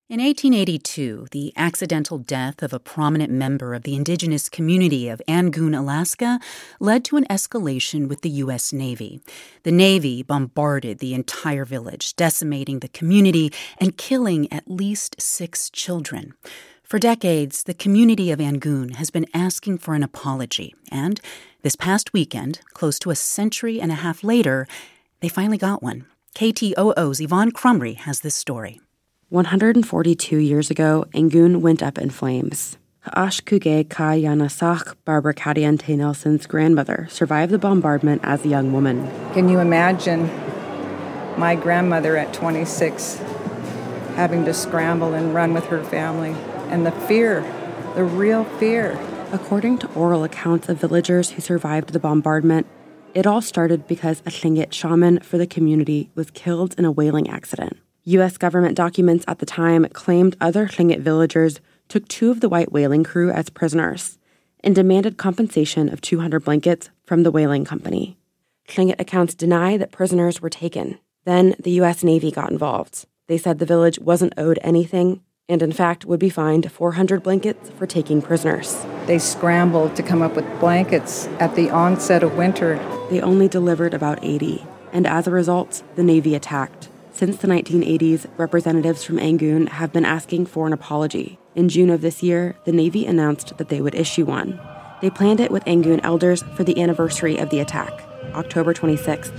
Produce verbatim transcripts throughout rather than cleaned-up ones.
In eighteen eighty-two, the accidental death of a prominent member of the indigenous community of Angoon, Alaska, led to an escalation with the U S Navy. The Navy bombarded the entire village, decimating the community and killing at least six children. For decades, the community of Angoon has been asking for an apology, and this past weekend, close to a century and a half later, they finally got one. K T O O's Yvonne Crumry has this story. one hundred forty-two years ago, Angoon went up in flames. Ha'ashkuge Ka Yanasach, Barbara Kadiante Nelson's grandmother, survived the bombardment as a young woman. Can you imagine my grandmother at twenty-six having to scramble and run with her family? And the fear, the real fear. According to oral accounts of villagers who survived the bombardment, it all started because a Tlingit shaman for the community was killed in a whaling accident. U S government documents at the time claimed other Tlingit villagers took two of the white whaling crew as prisoners and demanded compensation of two hundred blankets from the whaling company. Tlingit accounts deny that prisoners were taken. Then the U S Navy got involved. They said the village wasn't owed anything and, in fact, would be fined four hundred blankets for taking prisoners. They scrambled to come up with blankets at the onset of winter. They only delivered about eighty, and as a result, the Navy attacked. Since the nineteen eighties, representatives from Angoon have been asking for an apology. In June of this year, the Navy announced that they would issue one. They planned it with Angoon elders for the anniversary of the attack, October twenty-sixth.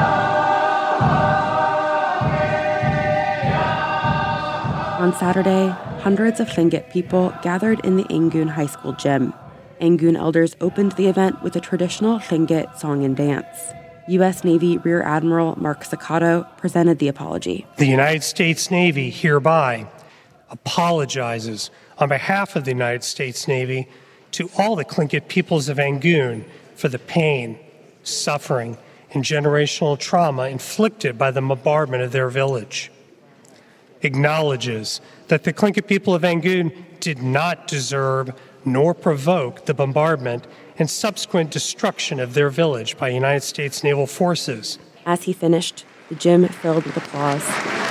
On Saturday, hundreds of Tlingit people gathered in the Angoon High School gym. Angoon elders opened the event with a traditional Tlingit song and dance. U S Navy Rear Admiral Mark Sakato presented the apology. The United States Navy hereby apologizes on behalf of the United States Navy to all the Tlingit peoples of Angoon for the pain, suffering, and generational trauma inflicted by the bombardment of their village. Acknowledges that the Tlingit people of Angoon did not deserve nor provoke the bombardment and subsequent destruction of their village by United States naval forces. As he finished, the gym filled with applause.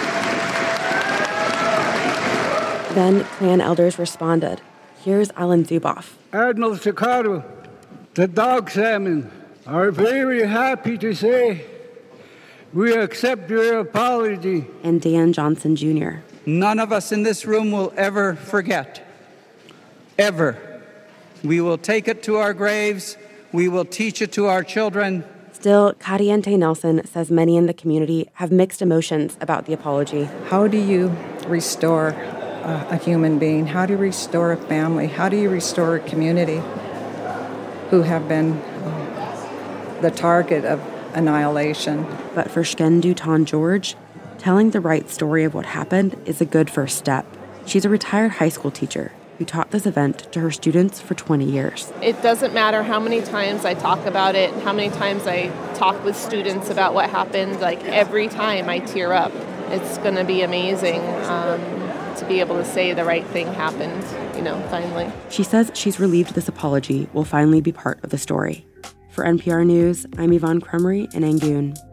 Then clan elders responded. Here's Alan Zuboff. Admiral Sakato, the dog salmon are very happy to say we accept your apology. And Dan Johnson Junior None of us in this room will ever forget. Ever. We will take it to our graves. We will teach it to our children. Still, Kadiante Nelson says many in the community have mixed emotions about the apology. How do you restore a, a human being? How do you restore a family? How do you restore a community who have been uh, the target of annihilation? But for Shken Duton George, telling the right story of what happened is a good first step. She's a retired high school teacher who taught this event to her students for twenty years. It doesn't matter how many times I talk about it, how many times I talk with students about what happened, like every time I tear up. It's going to be amazing um, to be able to say the right thing happened, you know, finally. She says she's relieved this apology will finally be part of the story. For N P R News, I'm Yvonne Crumry in Angoon.